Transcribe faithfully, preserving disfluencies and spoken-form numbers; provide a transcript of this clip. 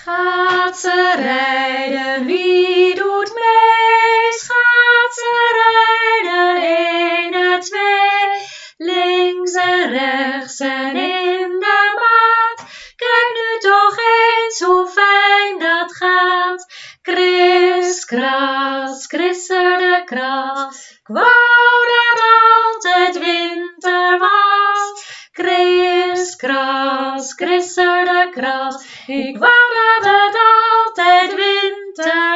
Schaatsenrijden, wie doet mee? Schaatsenrijden, één en twee. Links en rechts en in de maat. Kijk nu toch eens hoe fijn dat gaat. Kris, kras, krisserde kras. Ik wou dat altijd winter was. Kris, kras, krisserde kras. Ik wou dat het altijd winter